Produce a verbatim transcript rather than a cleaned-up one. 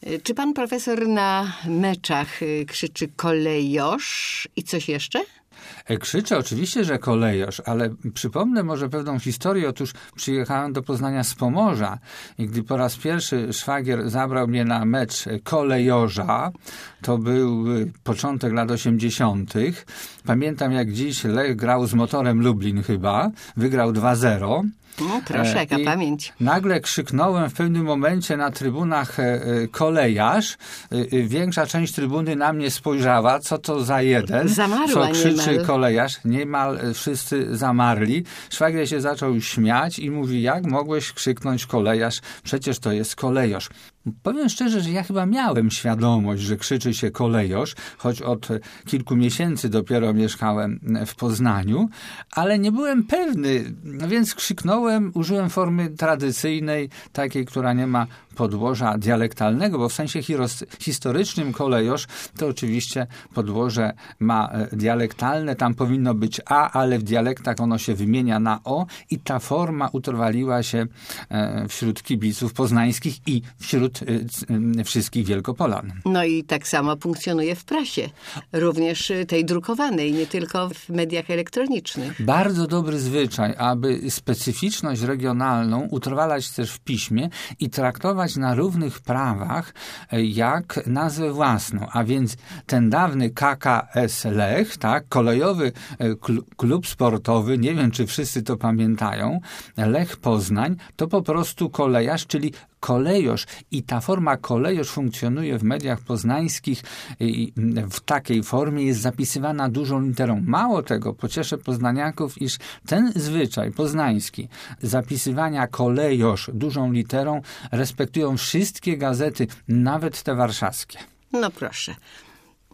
Czy pan profesor na meczach krzyczy kolejosz i coś jeszcze? Krzyczę oczywiście, że kolejosz, ale przypomnę może pewną historię. Otóż przyjechałem do Poznania z Pomorza i gdy po raz pierwszy szwagier zabrał mnie na mecz kolejorza, to był początek lat osiemdziesiątych. Pamiętam jak dziś Lech grał z Motorem Lublin chyba, wygrał dwa zero. No proszę, jaka I pamięć. Nagle krzyknąłem w pewnym momencie na trybunach kolejarz. Większa część trybuny na mnie spojrzała, co to za jeden, Zamarła co krzyczy niemal. kolejarz. Niemal wszyscy zamarli. Szwagier się zaczął śmiać i mówi, jak mogłeś krzyknąć kolejarz? Przecież to jest kolejosz. Powiem szczerze, że ja chyba miałem świadomość, że krzyczy się kolejosz, choć od kilku miesięcy dopiero mieszkałem w Poznaniu, ale nie byłem pewny, więc krzyknąłem, użyłem formy tradycyjnej, takiej, która nie ma podłoża dialektalnego, bo w sensie historycznym kolejosz to oczywiście podłoże ma dialektalne, tam powinno być a, ale w dialektach ono się wymienia na o i ta forma utrwaliła się wśród kibiców poznańskich i wśród wszystkich Wielkopolan. No i tak samo funkcjonuje w prasie, również tej drukowanej, nie tylko w mediach elektronicznych. Bardzo dobry zwyczaj, aby specyficzność regionalną utrwalać też w piśmie i traktować na równych prawach jak nazwę własną, a więc ten dawny K K S Lech, tak, kolejowy klub sportowy, nie wiem czy wszyscy to pamiętają, Lech Poznań, to po prostu kolejarz, czyli kolejosz i ta forma kolejosz funkcjonuje w mediach poznańskich i w takiej formie jest zapisywana dużą literą. Mało tego, pocieszę poznaniaków, iż ten zwyczaj poznański zapisywania kolejosz dużą literą respektują wszystkie gazety, nawet te warszawskie. No proszę.